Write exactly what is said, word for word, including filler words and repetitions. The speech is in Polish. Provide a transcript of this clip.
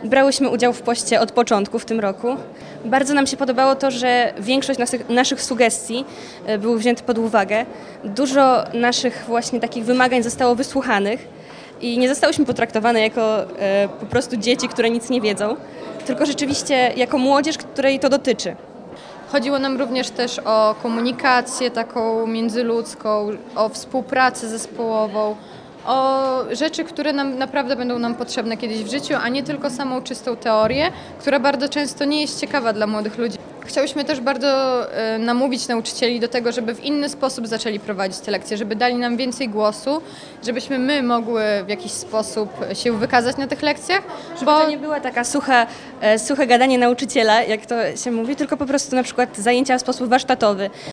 Brałyśmy udział w poście od początku w tym roku. Bardzo nam się podobało to, że większość naszych, naszych sugestii e, było wzięte pod uwagę. Dużo naszych właśnie takich wymagań zostało wysłuchanych i nie zostałyśmy potraktowane jako e, po prostu dzieci, które nic nie wiedzą, tylko rzeczywiście jako młodzież, której to dotyczy. Chodziło nam również też o komunikację taką międzyludzką, o współpracę zespołową, o rzeczy, które nam naprawdę będą nam potrzebne kiedyś w życiu, a nie tylko samą czystą teorię, która bardzo często nie jest ciekawa dla młodych ludzi. Chciałyśmy też bardzo e, namówić nauczycieli do tego, żeby w inny sposób zaczęli prowadzić te lekcje, żeby dali nam więcej głosu, żebyśmy my mogły w jakiś sposób się wykazać na tych lekcjach. Żeby to nie była taka sucha, e, suche gadanie nauczyciela, jak to się mówi, tylko po prostu na przykład zajęcia w sposób warsztatowy,